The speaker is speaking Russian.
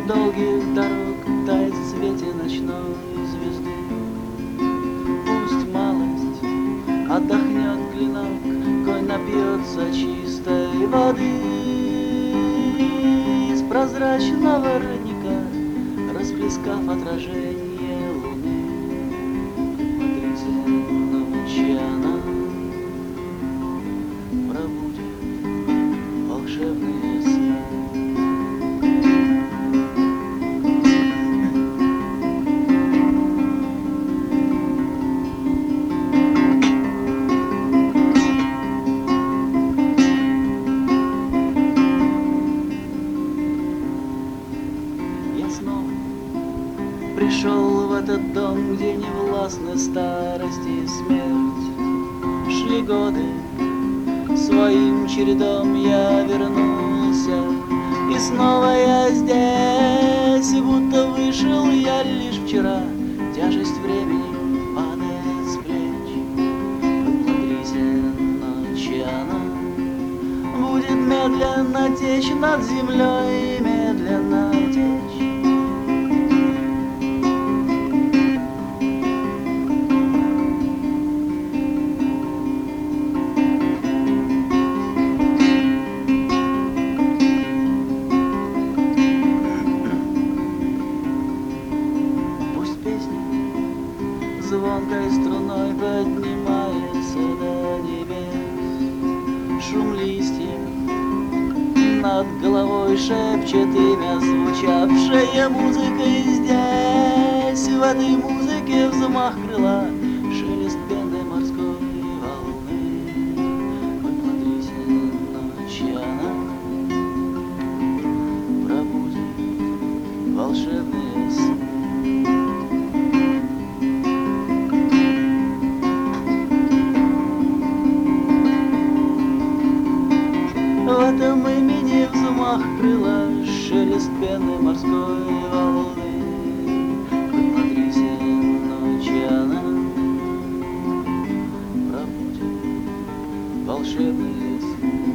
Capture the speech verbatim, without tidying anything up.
долгих дорог тает в свете ночной звезды. Пусть малость отдохнет клинок, конь напьется чистой воды. Из прозрачного родника, расплескав отражение луны, смотрите, ночи она пробудет волшебные сны. Пришел в этот дом, где не властны старость и смерть. Шли годы, своим чередом я вернулся, и снова я здесь, будто вышел я лишь вчера. Тяжесть времени падает с плеч. Посмотрите, ночи она будет медленно течь над землей, медленно течь. Звонкой струной поднимается до небес. Шум листьев над головой шепчет имя, звучавшее музыкой здесь. В этой музыке взмах крыла, шелест пены морской волны. Посмотрите, ночи она пробудет волшебные сны. В этом имени взмах крыла, шелест пены морской волны. Посмотрите, ночи она пробудет волшебные сны.